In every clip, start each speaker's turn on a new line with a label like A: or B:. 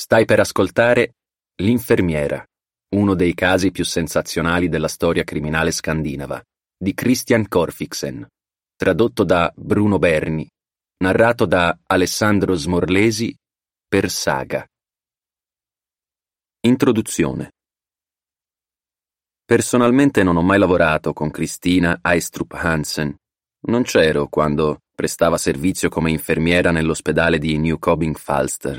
A: Stai per ascoltare L'infermiera, uno dei casi più sensazionali della storia criminale scandinava, di Christian Korfiksen, tradotto da Bruno Berni, narrato da Alessandro Smorlesi per Saga. Introduzione. Personalmente non ho mai lavorato con Christina Eistrup Hansen. Non c'ero quando prestava servizio come infermiera nell'ospedale di Nykøbing Falster.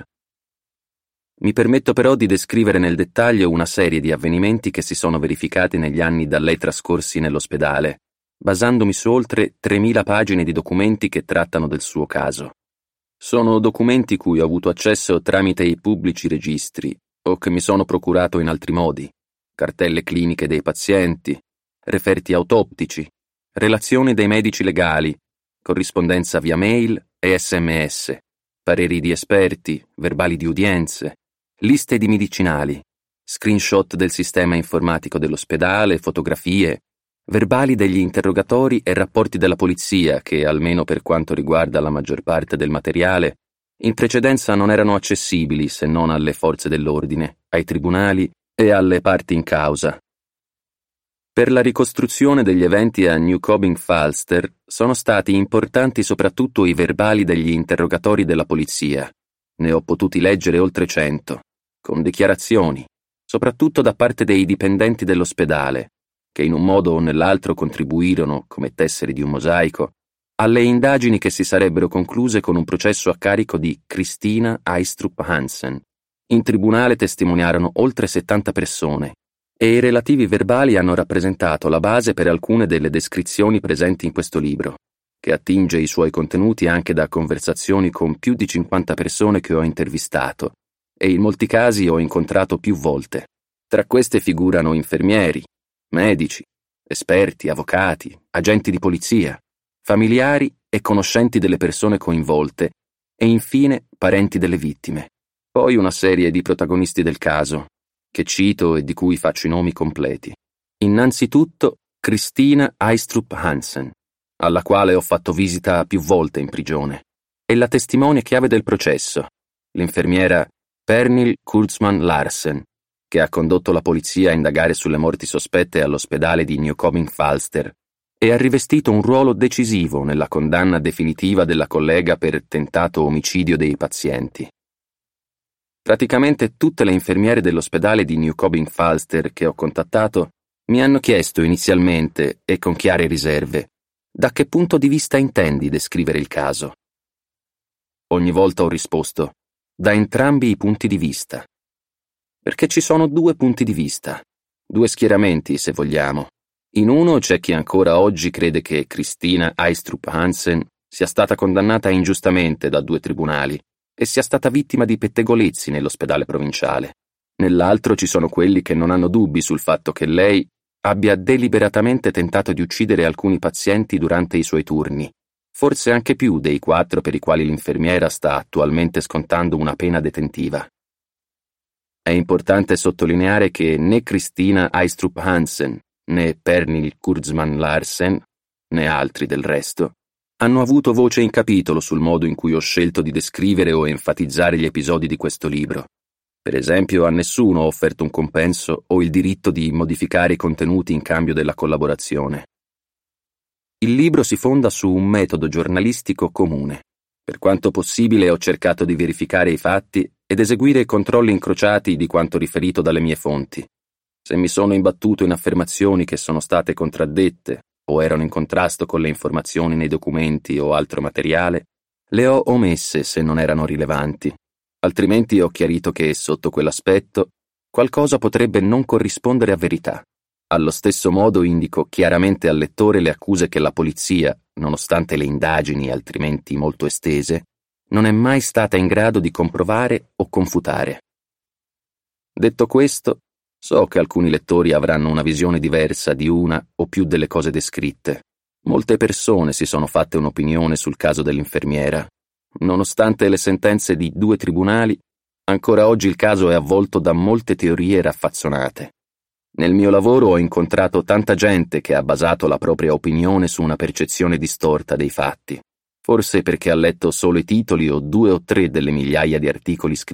A: Mi permetto però di descrivere nel dettaglio una serie di avvenimenti che si sono verificati negli anni da lei trascorsi nell'ospedale, basandomi su oltre 3.000 pagine di documenti che trattano del suo caso. Sono documenti cui ho avuto accesso tramite i pubblici registri o che mi sono procurato in altri modi: cartelle cliniche dei pazienti, referti autoptici, relazioni dei medici legali, corrispondenza via mail e SMS, pareri di esperti, verbali di udienze, liste di medicinali, screenshot del sistema informatico dell'ospedale, fotografie, verbali degli interrogatori e rapporti della polizia che, almeno per quanto riguarda la maggior parte del materiale, in precedenza non erano accessibili se non alle forze dell'ordine, ai tribunali e alle parti in causa. Per la ricostruzione degli eventi a Nykøbing Falster sono stati importanti soprattutto i verbali degli interrogatori della polizia. Ne ho potuti leggere oltre 100, con dichiarazioni, soprattutto da parte dei dipendenti dell'ospedale, che in un modo o nell'altro contribuirono, come tessere di un mosaico, alle indagini che si sarebbero concluse con un processo a carico di Christina Eistrup Hansen. In tribunale testimoniarono oltre 70 persone, e i relativi verbali hanno rappresentato la base per alcune delle descrizioni presenti in questo libro, che attinge i suoi contenuti anche da conversazioni con più di 50 persone che ho intervistato e in molti casi ho incontrato più volte. Tra queste figurano infermieri, medici, esperti, avvocati, agenti di polizia, familiari e conoscenti delle persone coinvolte e infine parenti delle vittime. Poi una serie di protagonisti del caso, che cito e di cui faccio i nomi completi. Innanzitutto Christina Eistrup Hansen, alla quale ho fatto visita più volte in prigione, e la testimone chiave del processo, l'infermiera Pernille Kurtzman Larsen, che ha condotto la polizia a indagare sulle morti sospette all'ospedale di Nykøbing Falster e ha rivestito un ruolo decisivo nella condanna definitiva della collega per tentato omicidio dei pazienti. Praticamente tutte le infermiere dell'ospedale di Nykøbing Falster che ho contattato mi hanno chiesto inizialmente, e con chiare riserve, da che punto di vista intendi descrivere il caso. Ogni volta ho risposto, da entrambi i punti di vista. Perché ci sono due punti di vista, due schieramenti se vogliamo. In uno c'è chi ancora oggi crede che Christina Eistrup Hansen sia stata condannata ingiustamente da 2 tribunali e sia stata vittima di pettegolezzi nell'ospedale provinciale. Nell'altro ci sono quelli che non hanno dubbi sul fatto che lei abbia deliberatamente tentato di uccidere alcuni pazienti durante i suoi turni, forse anche più dei 4 per i quali l'infermiera sta attualmente scontando una pena detentiva. È importante sottolineare che né Christina Eistrup Hansen, né Pernille Kurtzman Larsen, né altri del resto, hanno avuto voce in capitolo sul modo in cui ho scelto di descrivere o enfatizzare gli episodi di questo libro. Per esempio, a nessuno ho offerto un compenso o il diritto di modificare i contenuti in cambio della collaborazione. Il libro si fonda su un metodo giornalistico comune. Per quanto possibile ho cercato di verificare i fatti ed eseguire controlli incrociati di quanto riferito dalle mie fonti. Se mi sono imbattuto in affermazioni che sono state contraddette o erano in contrasto con le informazioni nei documenti o altro materiale, le ho omesse se non erano rilevanti. Altrimenti ho chiarito che, sotto quell'aspetto, qualcosa potrebbe non corrispondere a verità. Allo stesso modo indico chiaramente al lettore le accuse che la polizia, nonostante le indagini altrimenti molto estese, non è mai stata in grado di comprovare o confutare. Detto questo, so che alcuni lettori avranno una visione diversa di una o più delle cose descritte. Molte persone si sono fatte un'opinione sul caso dell'infermiera. Nonostante le sentenze di 2 tribunali, ancora oggi il caso è avvolto da molte teorie raffazzonate. Nel mio lavoro ho incontrato tanta gente che ha basato la propria opinione su una percezione distorta dei fatti, forse perché ha letto solo i titoli o 2 o 3 delle migliaia di articoli scritti